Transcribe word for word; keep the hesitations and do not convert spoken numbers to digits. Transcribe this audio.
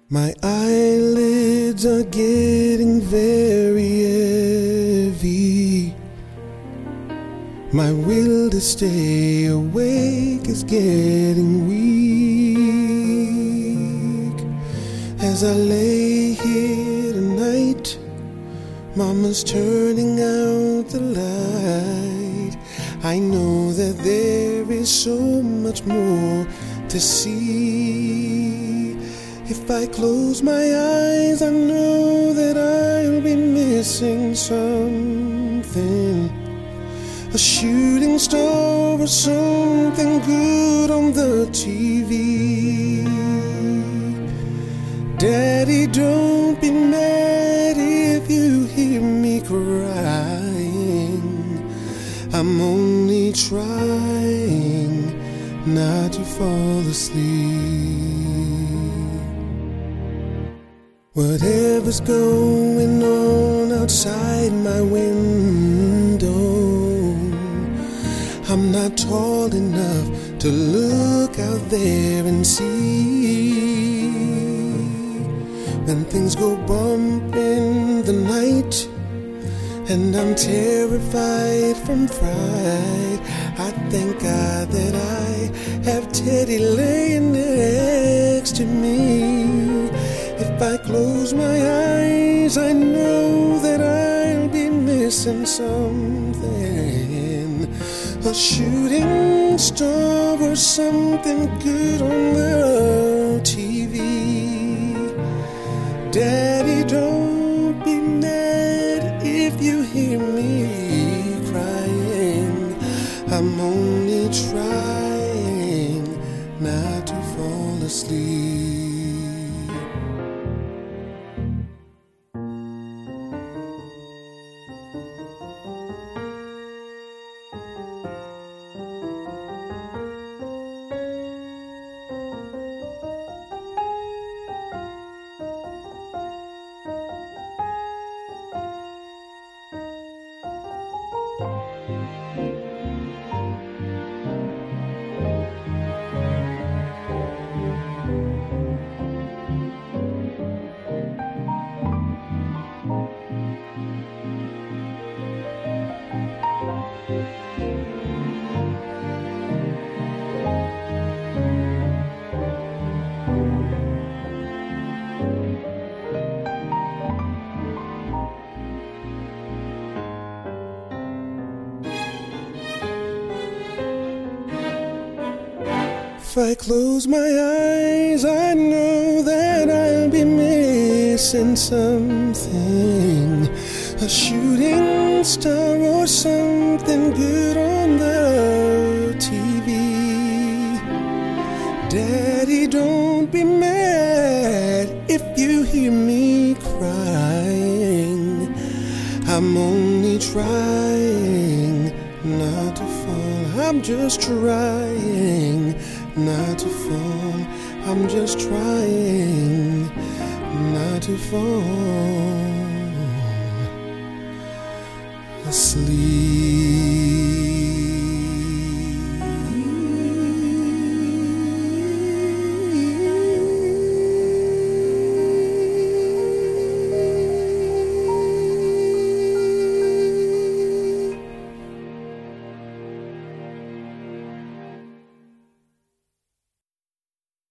My eyelids are getting very heavy. My will to stay awake is getting weak. As I lay here tonight, Mama's turning out the light. I know that there is so much more to see. If I close my eyes, I know that I'll be missing something. A shooting star or something good on the T V. Daddy, don't be mad if you hear me crying. I'm only trying not to fall asleep. Whatever's going on outside my window, I'm not tall enough to look out there and see. When things go bump in the night and I'm terrified from fright, I thank God that I have Teddy laying next to me. If I close my eyes, I know that I'll be missing something. A shooting star or something good on the T V. Daddy, don't be mad if you hear me crying. I'm only trying not to fall asleep. If I close my eyes, I know that I'll be missing something. A shooting star or something good on the T V. Daddy, don't be mad if you hear me crying. I'm only trying not to fall. I'm just trying not to fall. I'm just trying not to fall asleep.